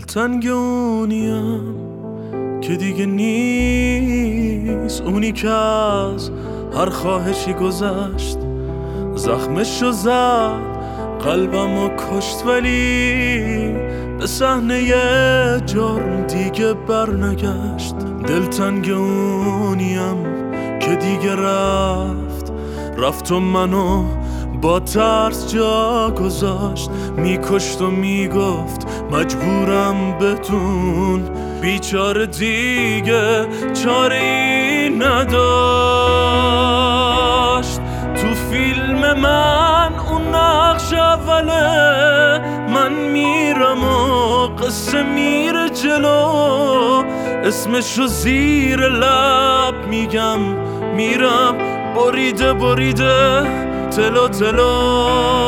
دلتنگ اونیم که دیگه نیست، اونی که از هر خواهشی گذشت، زخمشو زد قلبمو کشت، ولی به صحنه جرم دیگه برنگشت. دلتنگ اونیم که دیگه رفت و منو با ترس جا گذاشت، میکشت و میگفت مجبورم بتون، بیچاره دیگه چاره ای نداشت. تو فیلم من اون نقش اوله، من میرم و قصه میره جلو، اسمشو زیر لب میگم، میرم بریده بریده تلو تلو.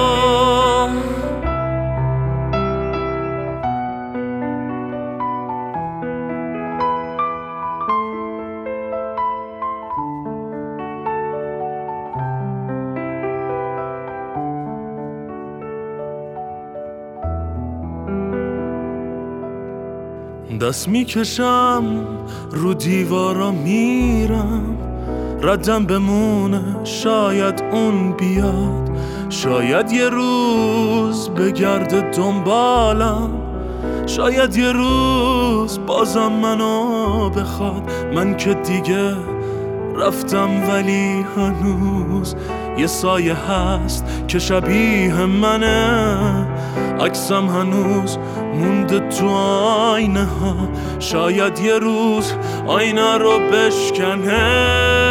دست میکشم رو دیوارا میرم، ردم بمونه شاید اون بیاد، شاید یه روز بگرده دنبالم، شاید یه روز بازم منو بخواد. من که دیگه رفتم ولی هنوز یه سایه هست که شبیه منه، عکسم هنوز مونده تو آینه ها، شاید یه روز آینه رو بشکنه.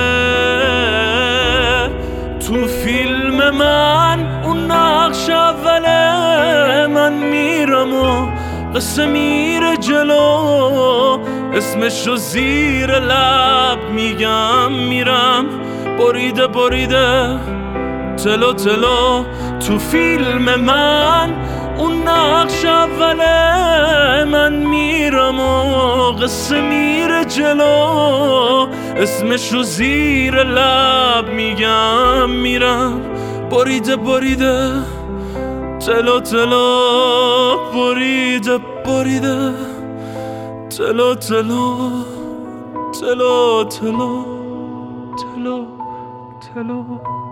تو فیلم من اون نقش اوله، من میرم و قصه میره جلو، اسمشو زیر لب میگم، میرم بریده بریده تلو تلو. تو فیلم من اون نقش اوله، من میرم و قصه میره جلو، اسمشو زیر لب میگم، میرم بریده بریده تلو تلو، بریده بریده تلو تلو تلو تلو تلو تلو.